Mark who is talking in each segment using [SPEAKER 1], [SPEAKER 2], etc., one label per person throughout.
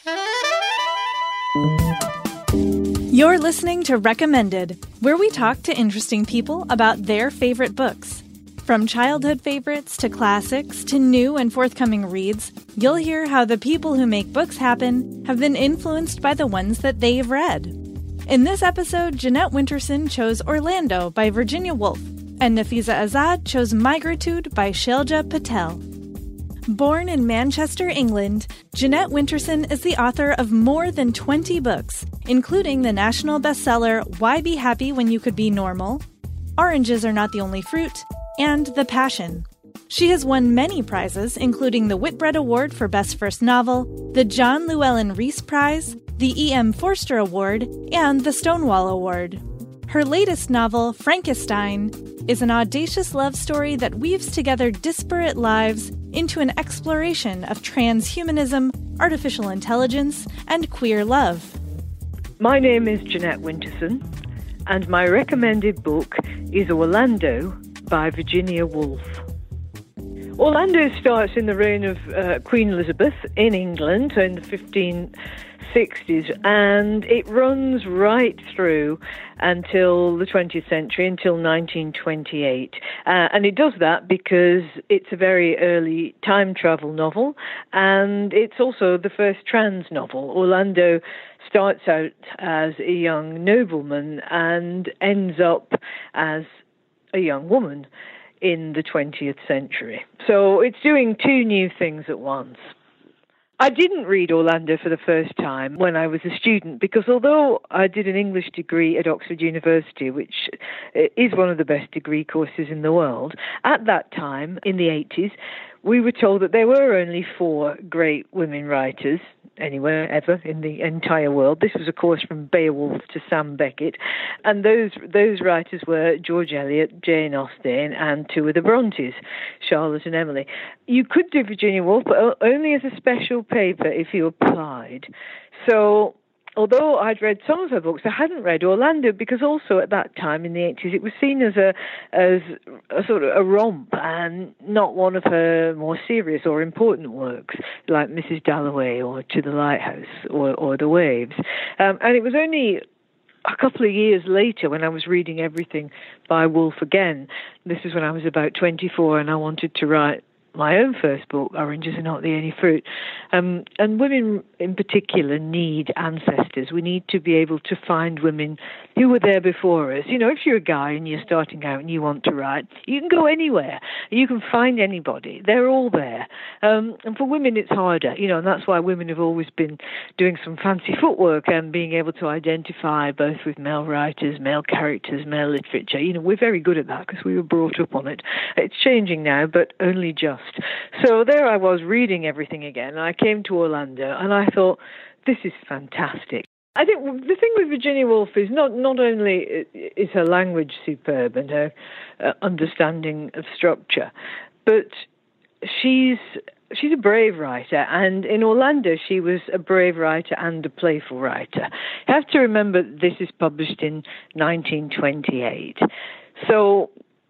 [SPEAKER 1] You're listening to Recommended, where we talk to interesting people about their favorite books. From childhood favorites to classics to new and forthcoming reads, you'll hear how the people who make books happen have been influenced by the ones that they've read. In this episode, Jeanette Winterson chose Orlando by Virginia Woolf, and Nafisa Azad chose Migratude by Shailja Patel. Born in Manchester, England, Jeanette Winterson is the author of more than 20 books, including the national bestseller Why Be Happy When You Could Be Normal, Oranges Are Not the Only Fruit, and The Passion. She has won many prizes, including the Whitbread Award for Best First Novel, the John Llewellyn Rhys Prize, the E.M. Forster Award, and the Stonewall Award. Her latest novel, Frankenstein, is an audacious love story that weaves together disparate lives into an exploration of transhumanism, artificial intelligence, and queer love.
[SPEAKER 2] My name is Jeanette Winterson, and my recommended book is Orlando by Virginia Woolf. Orlando starts in the reign of Queen Elizabeth in England in the 1560s, and it runs right through until the 20th century, until 1928. And it does that because it's a very early time travel novel, and it's also the first trans novel. Orlando starts out as a young nobleman and ends up as a young woman in the 20th century. So it's doing two new things at once. I didn't read Orlando for the first time when I was a student because although I did an English degree at Oxford University, which is one of the best degree courses in the world, at that time, in the 80s, we were told that there were only 4 great women writers anywhere, ever, in the entire world. This was a course from Beowulf to Sam Beckett. And those writers were George Eliot, Jane Austen, and 2 of the Brontes, Charlotte and Emily. You could do Virginia Woolf, but only as a special paper if you applied. So although I'd read some of her books, I hadn't read Orlando because also at that time in the 80s it was seen as a sort of a romp and not one of her more serious or important works like Mrs. Dalloway or To the Lighthouse or The Waves. And it was only a couple of years later when I was reading everything by Woolf again. This is when I was about 24 and I wanted to write my own first book, Oranges Are Not the Only Fruit. And women in particular need ancestors. We need to be able to find women who were there before us. You know, if you're a guy and you're starting out and you want to write, you can go anywhere. You can find anybody. They're all there. And for women, it's harder, you know, and that's why women have always been doing some fancy footwork and being able to identify both with male writers, male characters, male literature. You know, we're very good at that because we were brought up on it. It's changing now, but only just. So there I was reading everything again, and I came to Orlando, and I thought, this is fantastic. I think the thing with Virginia Woolf is not only is her language superb and her understanding of structure, but she's a brave writer, and in Orlando she was a brave writer and a playful writer. You have to remember this is published in 1928, so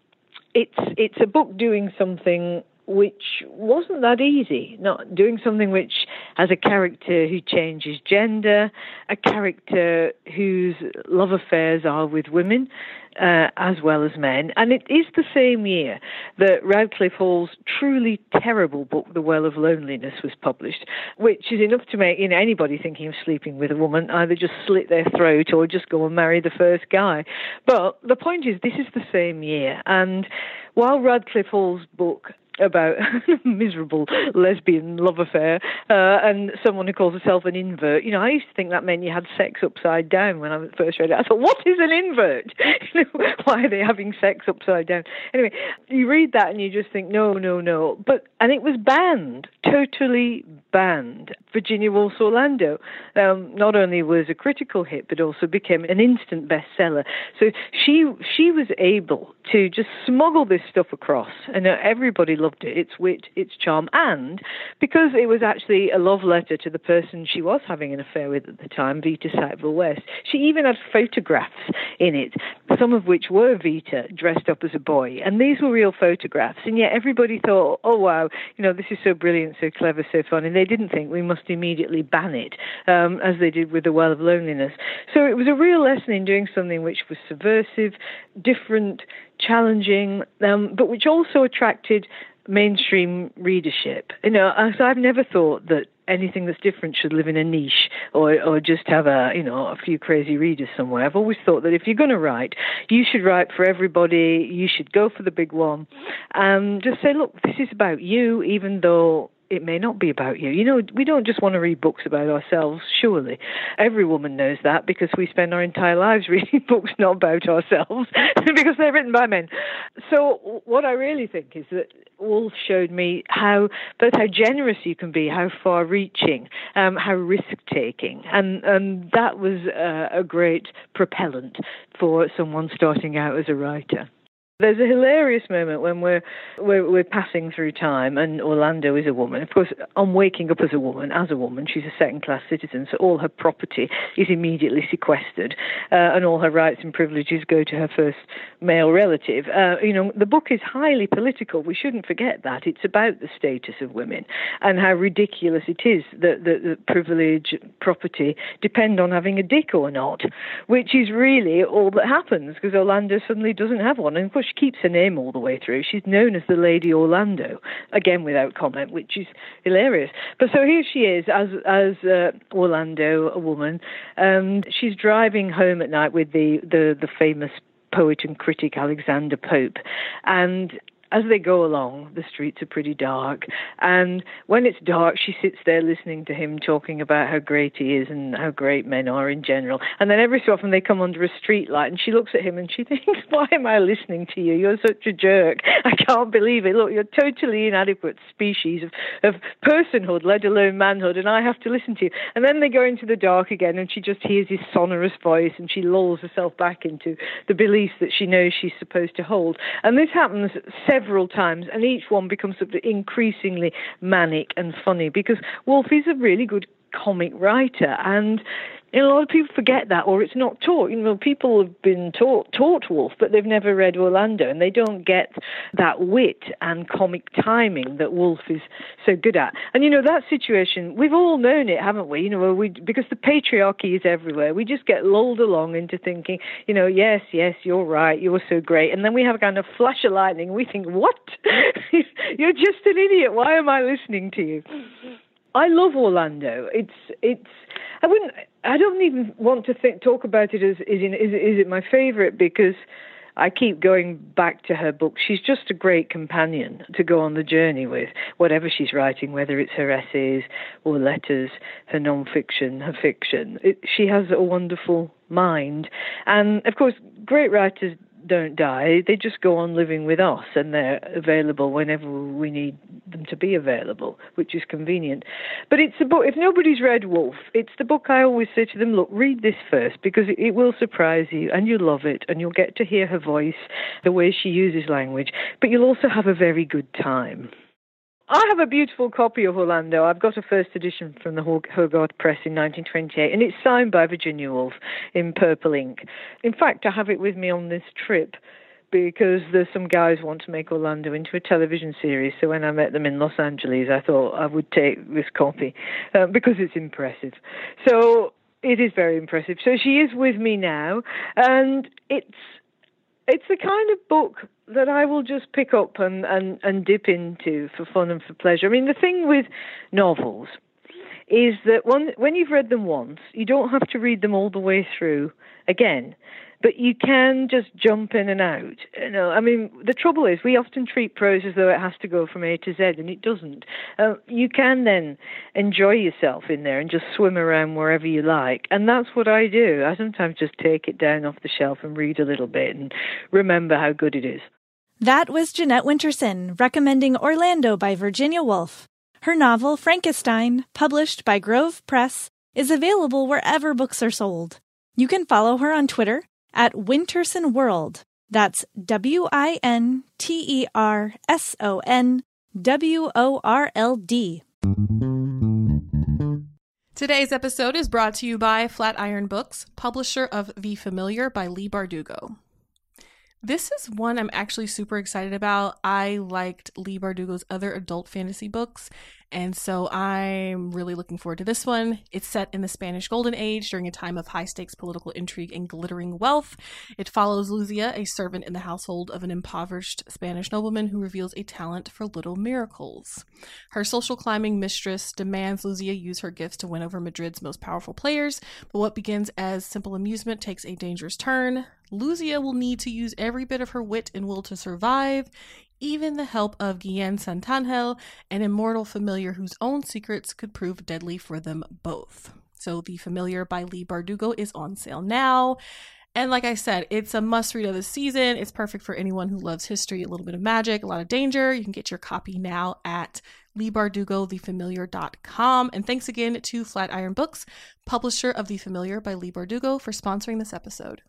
[SPEAKER 2] it's a book doing something which wasn't that easy, not doing something which has a character who changes gender, a character whose love affairs are with women as well as men. And it is the same year that Radcliffe Hall's truly terrible book, The Well of Loneliness, was published, which is enough to make anybody thinking of sleeping with a woman either just slit their throat or just go and marry the first guy. But the point is, this is the same year. And while Radcliffe Hall's book about miserable lesbian love affair and someone who calls herself an invert. You know, I used to think that meant you had sex upside down when I first read it. I thought, what is an invert? You know, why are they having sex upside down? Anyway, you read that and you just think, no. And it was banned, totally banned. Virginia Woolf's Orlando not only was a critical hit, but also became an instant bestseller. So she was able to just smuggle this stuff across, and everybody loved it, its wit, its charm, and because it was actually a love letter to the person she was having an affair with at the time, Vita Sackville West, she even had photographs in it, some of which were Vita dressed up as a boy, and these were real photographs, and yet everybody thought, oh wow, you know, this is so brilliant, so clever, so funny. they didn't think we must immediately ban it, as they did with The Well of Loneliness. So it was a real lesson in doing something which was subversive, different, challenging, but which also attracted mainstream readership. So I've never thought that anything that's different should live in a niche or just have a few crazy readers somewhere. I've always thought that if you're going to write, you should write for everybody. You should go for the big one and just say, look, this is about you, even though it may not be about you. We don't just want to read books about ourselves, surely. Every woman knows that because we spend our entire lives reading books not about ourselves because they're written by men. So what I really think is that Woolf showed me both how generous you can be, how far-reaching, how risk-taking. And that was a great propellant for someone starting out as a writer. There's a hilarious moment when we're passing through time, and Orlando is a woman. Of course, on waking up as a woman, she's a second-class citizen, so all her property is immediately sequestered, and all her rights and privileges go to her first male relative. The book is highly political. We shouldn't forget that. It's about the status of women and how ridiculous it is that the privilege, property, depend on having a dick or not, which is really all that happens, because Orlando suddenly doesn't have one. And of course, she keeps her name all the way through. She's known as the Lady Orlando, again without comment, which is hilarious. But so here she is as Orlando, a woman. She's driving home at night with the famous poet and critic Alexander Pope, and as they go along, the streets are pretty dark. And when it's dark, she sits there listening to him talking about how great he is and how great men are in general. And then every so often they come under a street light and she looks at him and she thinks, why am I listening to you? You're such a jerk. I can't believe it. Look, you're totally inadequate species of personhood, let alone manhood, and I have to listen to you. And then they go into the dark again and she just hears his sonorous voice and she lulls herself back into the beliefs that she knows she's supposed to hold. And this happens several times, and each one becomes increasingly manic and funny, because Woolf is a really good comic writer, and a lot of people forget that, or it's not taught. People have been taught Woolf, but they've never read Orlando, and they don't get that wit and comic timing that Woolf is so good at. And that situation, we've all known it, haven't we? Because the patriarchy is everywhere. We just get lulled along into thinking, yes, you're right, you're so great, and then we have a kind of flash of lightning, and we think, what? You're just an idiot. Why am I listening to you? I love Orlando. I don't even want to talk about it as is it my favorite, because I keep going back to her books. She's just a great companion to go on the journey with, whatever she's writing, whether it's her essays or letters, her non-fiction, her fiction. She has a wonderful mind. And of course, great writers don't die. They just go on living with us, and they're available whenever we need them to be available, which is convenient. But it's a book, if nobody's read Woolf, it's the book I always say to them, look, read this first, because it will surprise you, and you'll love it, and you'll get to hear her voice, the way she uses language, but you'll also have a very good time. I have a beautiful copy of Orlando. I've got a first edition from the Hogarth Press in 1928, and it's signed by Virginia Woolf in purple ink. In fact, I have it with me on this trip because there's some guys who want to make Orlando into a television series. So when I met them in Los Angeles, I thought I would take this copy because it's impressive. So it is very impressive. So she is with me now, and it's the kind of book that I will just pick up and dip into for fun and for pleasure. I mean, the thing with novels is that when you've read them once, you don't have to read them all the way through again, but you can just jump in and out. I mean, the trouble is we often treat prose as though it has to go from A to Z, and it doesn't. You can then enjoy yourself in there and just swim around wherever you like, and that's what I do. I sometimes just take it down off the shelf and read a little bit and remember how good it is.
[SPEAKER 1] That was Jeanette Winterson recommending Orlando by Virginia Woolf. Her novel, Frankenstein, published by Grove Press, is available wherever books are sold. You can follow her on Twitter at Winterson World. That's WintersonWorld.
[SPEAKER 3] Today's episode is brought to you by Flatiron Books, publisher of The Familiar by Leigh Bardugo. This is one I'm actually super excited about. I liked Leigh Bardugo's other adult fantasy books, and so I'm really looking forward to this one. It's set in the Spanish Golden Age during a time of high-stakes political intrigue and glittering wealth. It follows Luzia, a servant in the household of an impoverished Spanish nobleman who reveals a talent for little miracles. Her social climbing mistress demands Luzia use her gifts to win over Madrid's most powerful players, but what begins as simple amusement takes a dangerous turn. Luzia will need to use every bit of her wit and will to survive, even the help of Guillen Santangel, an immortal familiar whose own secrets could prove deadly for them both. So The Familiar by Leigh Bardugo is on sale now. And like I said, it's a must-read of the season. It's perfect for anyone who loves history, a little bit of magic, a lot of danger. You can get your copy now at LeighBardugoTheFamiliar.com. And thanks again to Flatiron Books, publisher of The Familiar by Leigh Bardugo, for sponsoring this episode.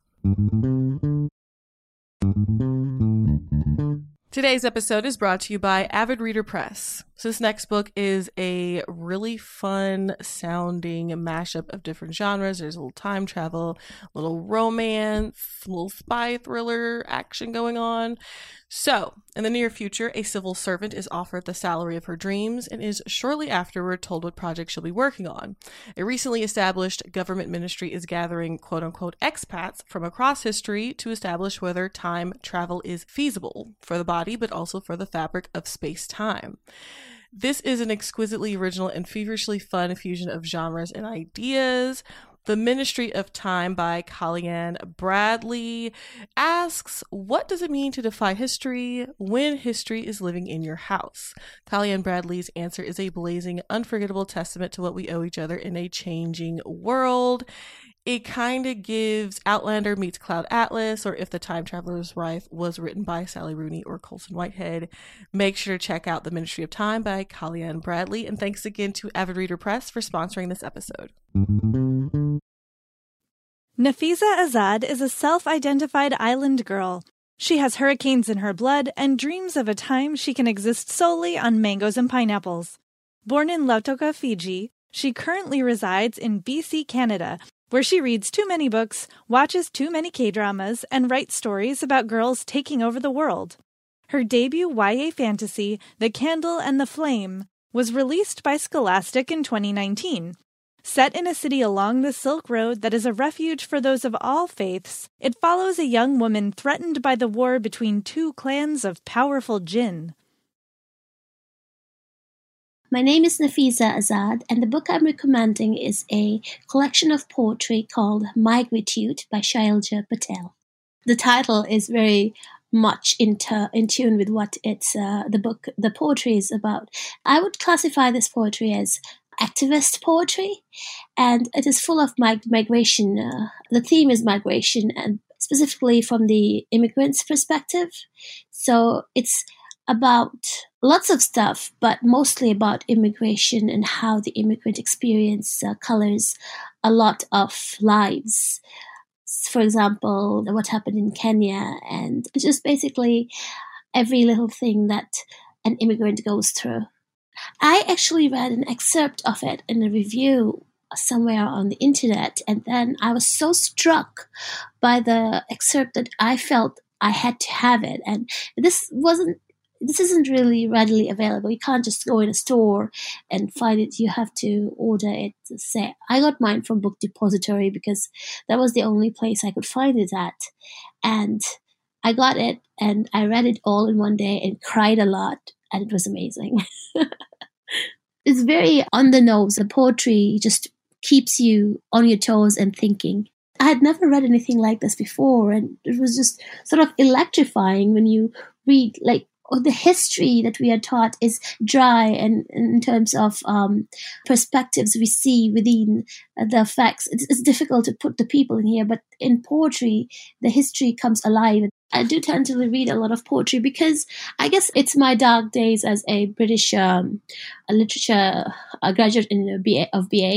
[SPEAKER 3] Today's episode is brought to you by Avid Reader Press. So this next book is a really fun sounding mashup of different genres. There's a little time travel, a little romance, a little spy thriller action going on. So, in the near future, a civil servant is offered the salary of her dreams and is shortly afterward told what project she'll be working on. A recently established government ministry is gathering quote-unquote expats from across history to establish whether time travel is feasible for the body, but also for the fabric of space-time. This is an exquisitely original and feverishly fun fusion of genres and ideas. The Ministry of Time by Kaliane Bradley asks, what does it mean to defy history when history is living in your house? Kaliane Bradley's answer is a blazing, unforgettable testament to what we owe each other in a changing world. It kind of gives Outlander meets Cloud Atlas, or If the Time Traveler's Wife was written by Sally Rooney or Colson Whitehead. Make sure to check out The Ministry of Time by Kaliane Bradley. And thanks again to Avid Reader Press for sponsoring this episode.
[SPEAKER 1] Nafisa Azad is a self-identified island girl. She has hurricanes in her blood and dreams of a time she can exist solely on mangoes and pineapples. Born in Lautoka, Fiji, she currently resides in BC, Canada, where she reads too many books, watches too many K-dramas, and writes stories about girls taking over the world. Her debut YA fantasy, The Candle and the Flame, was released by Scholastic in 2019. Set in a city along the Silk Road that is a refuge for those of all faiths, it follows a young woman threatened by the war between two clans of powerful jinn.
[SPEAKER 4] My name is Nafisa Azad, and the book I'm recommending is a collection of poetry called Migritude by Shailja Patel. The title is very much in tune with what the poetry is about. I would classify this poetry as activist poetry, and it is full of migration. The theme is migration, and specifically from the immigrant's perspective. So it's about lots of stuff, but mostly about immigration and how the immigrant experience colors a lot of lives. For example, what happened in Kenya, and just basically every little thing that an immigrant goes through. I actually read an excerpt of it in a review somewhere on the internet, and then I was so struck by the excerpt that I felt I had to have it. And this isn't really readily available. You can't just go in a store and find it. You have to order it. Say, I got mine from Book Depository because that was the only place I could find it at. And I got it and I read it all in one day and cried a lot, and it was amazing. It's very on the nose. The poetry just keeps you on your toes and thinking. I had never read anything like this before, and it was just sort of electrifying when you read, like, the history that we are taught is dry, and in terms of perspectives we see within the facts, it's difficult to put the people in here, but in poetry, the history comes alive. I do tend to read a lot of poetry because I guess it's my dark days as a British literature graduate in BA.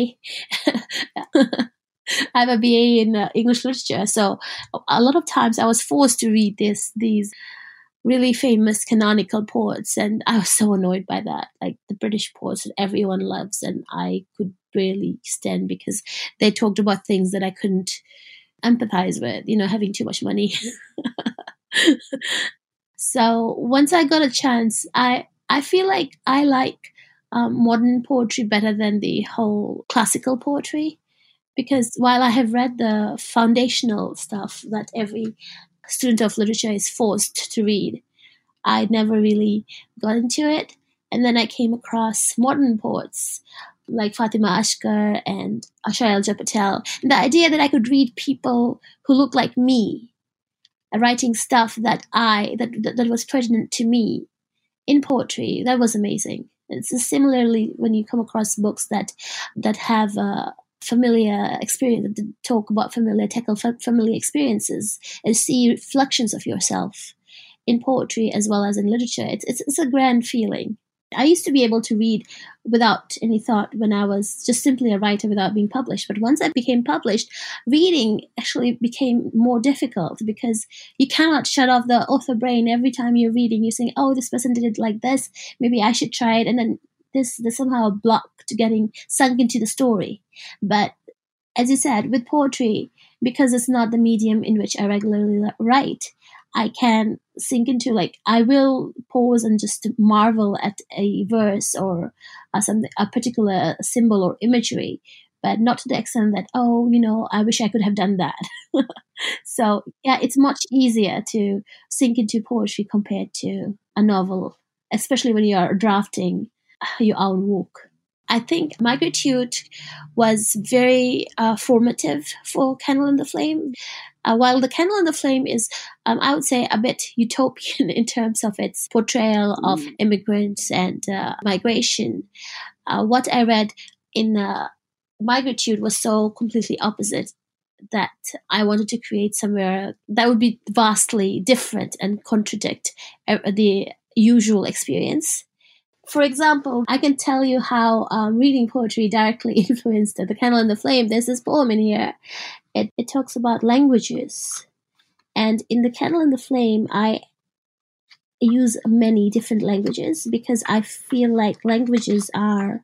[SPEAKER 4] I have a BA in English literature, so a lot of times I was forced to read these really famous canonical poets, and I was so annoyed by that, like the British poets that everyone loves, and I could barely stand because they talked about things that I couldn't empathize with, having too much money. So once I got a chance, I feel like I like modern poetry better than the whole classical poetry, because while I have read the foundational stuff that every student of literature is forced to read, I never really got into it. And then I came across modern poets like Fatima Ashkar and Shailja Patel. And the idea that I could read people who look like me, writing stuff that was pertinent to me in poetry, that was amazing. It's similarly when you come across books that have familiar experience, that talk about tackle familiar experiences, and see reflections of yourself in poetry as well as in literature. It's a grand feeling. I used to be able to read without any thought when I was just simply a writer without being published. But once I became published, reading actually became more difficult, because you cannot shut off the author brain. Every time you're reading, you're saying, oh, this person did it like this, maybe I should try it. And then there's somehow a block to getting sunk into the story. But as you said, with poetry, because it's not the medium in which I regularly write, I can sink into, like, I will pause and just marvel at a verse or a particular symbol or imagery, but not to the extent that, oh, I wish I could have done that. So, yeah, it's much easier to sink into poetry compared to a novel, especially when you are drafting your own work. I think Migritude was very formative for Candle in the Flame. While The Candle in the Flame is, I would say, a bit utopian in terms of its portrayal of immigrants and migration, what I read in Migritude was so completely opposite that I wanted to create somewhere that would be vastly different and contradict the usual experience. For example, I can tell you how reading poetry directly influenced The Candle in the Flame. There's this poem in here. It talks about languages. And in The Candle in the Flame, I use many different languages because I feel like languages are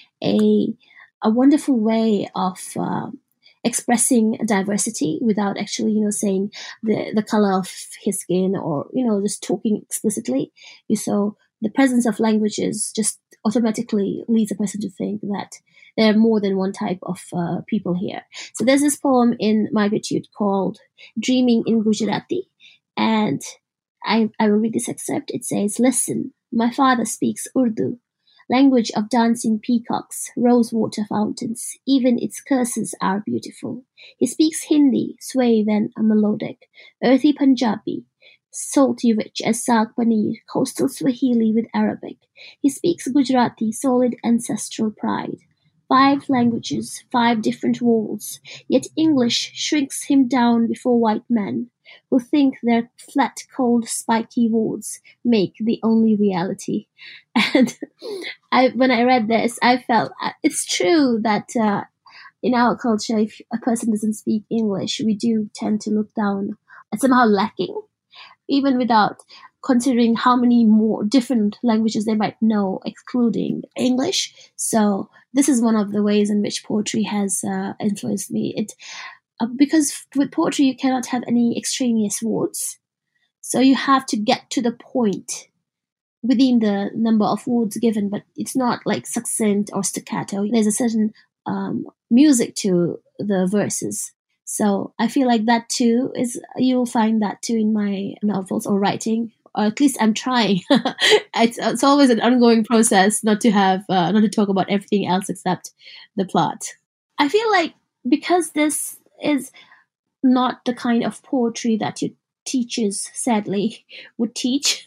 [SPEAKER 4] a wonderful way of expressing diversity without actually, saying the color of his skin or, just talking explicitly. So the presence of languages just automatically leads a person to think that there are more than one type of people here. So there's this poem in Migritude called Dreaming in Gujarati, and I will read this excerpt. It says, "Listen, my father speaks Urdu, language of dancing peacocks, rose-water fountains. Even its curses are beautiful. He speaks Hindi, suave and melodic, earthy Punjabi, salty rich as saag paneer, coastal Swahili with Arabic. He speaks Gujarati, solid ancestral pride. 5 languages, 5 different worlds, yet English shrinks him down before white men, who think their flat, cold, spiky words make the only reality." And when I read this, I felt it's true that in our culture, if a person doesn't speak English, we do tend to look down and somehow lacking, even without considering how many more different languages they might know, excluding English. So this is one of the ways in which poetry has influenced me. Because with poetry, you cannot have any extraneous words. So you have to get to the point within the number of words given, but it's not like succinct or staccato. There's a certain music to the verses. So I feel like that too you'll find that too in my novels or writing, or at least I'm trying. It's always an ongoing process not to talk about everything else except the plot. I feel like because this is not the kind of poetry that your teachers, sadly, would teach,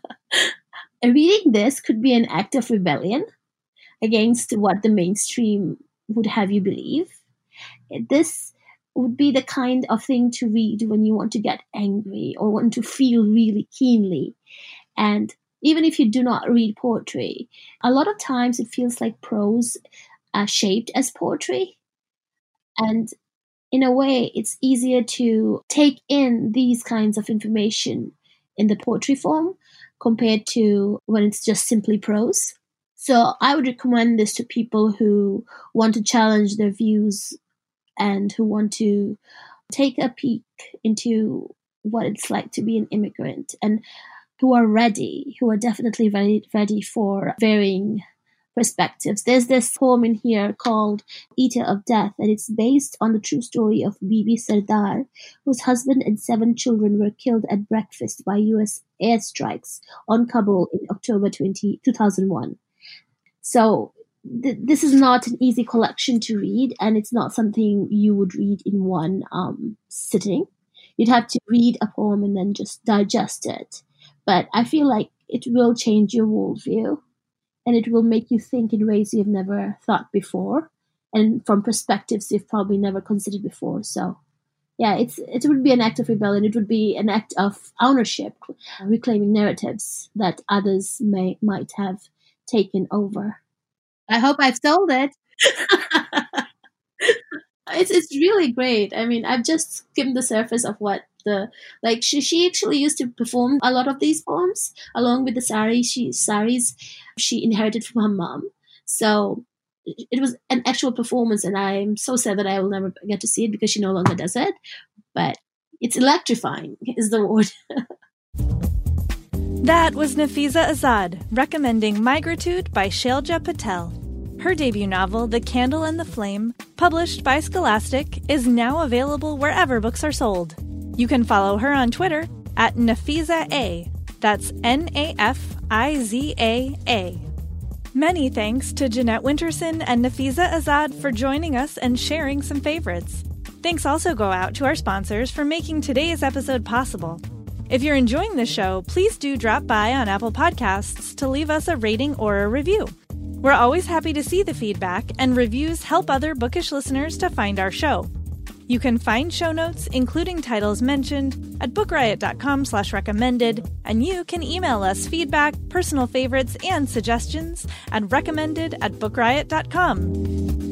[SPEAKER 4] reading this could be an act of rebellion against what the mainstream would have you believe. This would be the kind of thing to read when you want to get angry or want to feel really keenly. And even if you do not read poetry, a lot of times it feels like prose shaped as poetry. And in a way, it's easier to take in these kinds of information in the poetry form compared to when it's just simply prose. So I would recommend this to people who want to challenge their views and who want to take a peek into what it's like to be an immigrant, and who are definitely very ready for varying perspectives. There's this poem in here called Eater of Death, and it's based on the true story of Bibi Sardar, whose husband and 7 children were killed at breakfast by US airstrikes on Kabul in October 2001. So this is not an easy collection to read, and it's not something you would read in one sitting. You'd have to read a poem and then just digest it. But I feel like it will change your worldview, and it will make you think in ways you've never thought before, and from perspectives you've probably never considered before. So, yeah, it would be an act of rebellion. It would be an act of ownership, reclaiming narratives that others might have taken over. I hope I've sold it. It's really great. I mean, I've just skimmed the surface of what she actually used to perform a lot of these poems along with the saris she inherited from her mom. So it was an actual performance, and I'm so sad that I will never get to see it because she no longer does it. But it's electrifying is the word.
[SPEAKER 1] That was Nafisa Azad recommending Migritude by Shailja Patel. Her debut novel, The Candle and the Flame, published by Scholastic, is now available wherever books are sold. You can follow her on Twitter at Nafiza A. That's Nafizaa. Many thanks to Jeanette Winterson and Nafisa Azad for joining us and sharing some favorites. Thanks also go out to our sponsors for making today's episode possible. If you're enjoying the show, please do drop by on Apple Podcasts to leave us a rating or a review. We're always happy to see the feedback, and reviews help other bookish listeners to find our show. You can find show notes, including titles mentioned, at bookriot.com/recommended, and you can email us feedback, personal favorites, and suggestions at recommended@bookriot.com.